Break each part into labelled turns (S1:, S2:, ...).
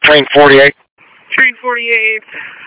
S1: Train 48.
S2: Train 48,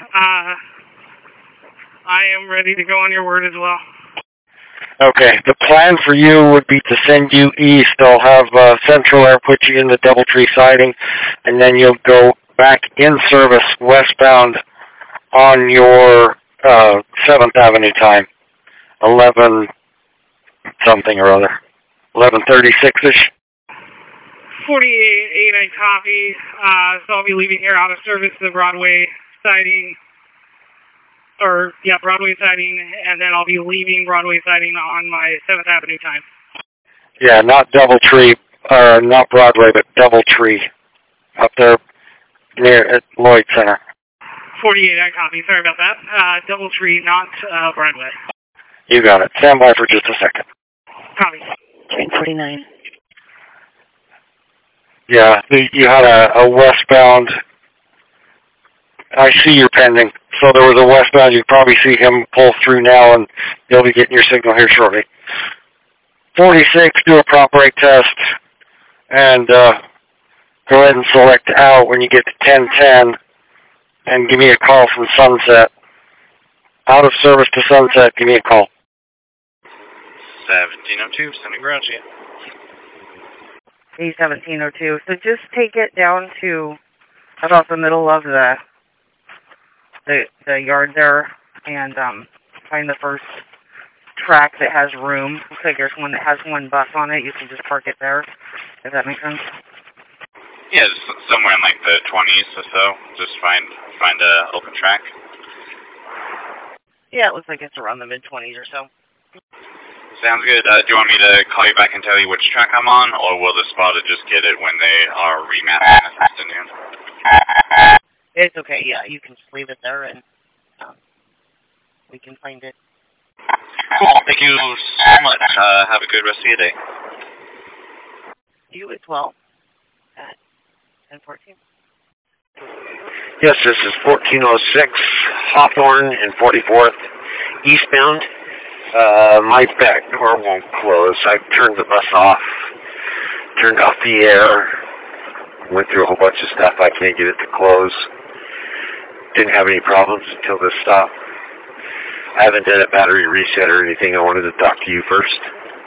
S2: I am ready to go on your word as well.
S1: Okay, the plan for you would be to send you east. They'll have Central Air put you in the Doubletree siding, and then you'll go back in service westbound on your 7th Avenue time, 11 something or other, 11:36ish.
S2: 48, 8, I copy. So I'll be leaving here out of service to the Broadway siding. Broadway siding, and then I'll be leaving Broadway siding on my 7th Avenue time.
S1: Yeah, not Doubletree, not Broadway, but Doubletree, up there near at Lloyd Center.
S2: 48, I copy. Sorry about that. Doubletree, not Broadway.
S1: You got it. Stand by for just a second.
S2: Copy.
S3: Train 49.
S1: Yeah, you had a westbound. I see you're pending. So there was a westbound. You probably see him pull through now, and you'll be getting your signal here shortly. 46, do a prop brake test, and go ahead and select out when you get to 1010, and give me a call from Sunset. Out of service to Sunset, give me a call.
S4: 1702, sending ground to you.
S3: A1702. So just take it down to about the middle of the yard there, and find the first track that has room. Looks like there's one that has one bus on it. You can just park it there. Does that make sense?
S4: Yeah, just somewhere in like the 20s or so. Just find a open track.
S3: Yeah, it looks like it's around the mid-20s or so.
S4: Sounds good. Do you want me to call you back and tell you which track I'm on, or will the spotter just get it when they are remapping this afternoon?
S3: It's okay, yeah, you can just leave it there, and we can find it.
S4: Cool. Thank you so much. Have a good rest of your day.
S3: You as well. At 1014.
S5: Yes, this is 1406 Hawthorne and 44th eastbound. My back door won't close. I turned the bus off, turned off the air, went through a whole bunch of stuff. I can't get it to close. Didn't have any problems until this stopped. I haven't done a battery reset or anything. I wanted to talk to you first.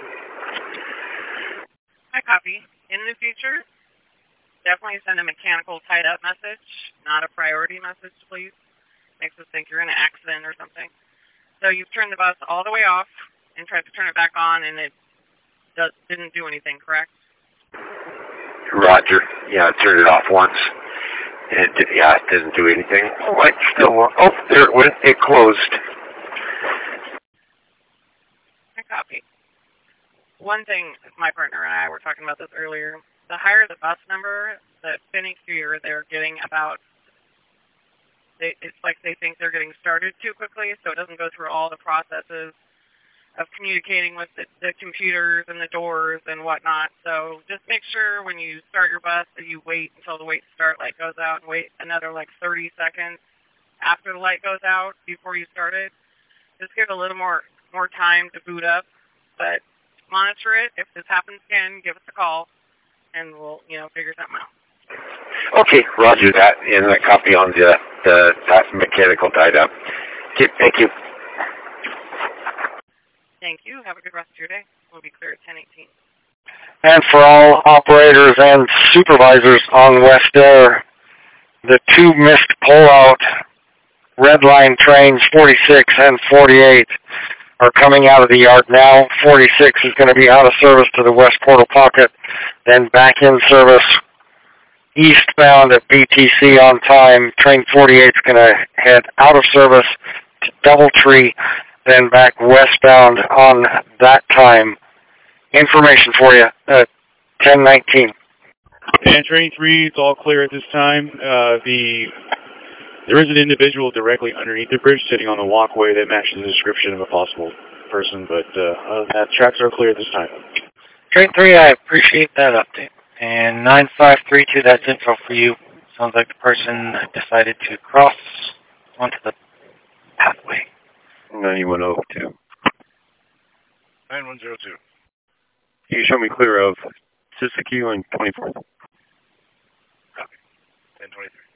S3: I copy. In the future, definitely send a mechanical tied-up message, not a priority message, please. Makes us think you're in an accident or something. So you've turned the bus all the way off and tried to turn it back on, and it didn't do anything, correct?
S5: Roger. Yeah, I turned it off once. It didn't do anything. Light still on. Oh, there it went. It closed.
S3: I copy. One thing, my partner and I were talking about this earlier. The higher the bus number, the finickier they're getting about. It's like they think they're getting started too quickly, so it doesn't go through all the processes of communicating with the computers and the doors and whatnot. So just make sure when you start your bus that you wait until the wait start light goes out and wait another like 30 seconds after the light goes out before you start it. Just give it a little more time to boot up, but monitor it. If this happens again, give us a call, and we'll figure something out.
S5: Okay, roger that, and a copy on the mechanical tied up. Okay, thank you.
S3: Thank you. Have a good rest of your day. We'll be clear at 10:18.
S1: And for all operators and supervisors on West Air, the two missed pull-out red line trains, 46 and 48, are coming out of the yard now. 46 is going to be out of service to the West Portal Pocket, then back in service eastbound at BTC on time. Train 48 is going to head out of service to Doubletree, then back westbound on that time. Information for you at 10:19.
S6: And Train 3, it's all clear at this time. There is an individual directly underneath the bridge sitting on the walkway that matches the description of a possible person, but other than that, tracks are clear at this time.
S7: Train 3, I appreciate that update. And 9532, that's info for you. Sounds like the person decided to cross onto the pathway.
S8: 9102.
S9: 9102.
S8: Can you show me clear of Siskiyou and 24th?
S9: Copy. 10-4. 1023.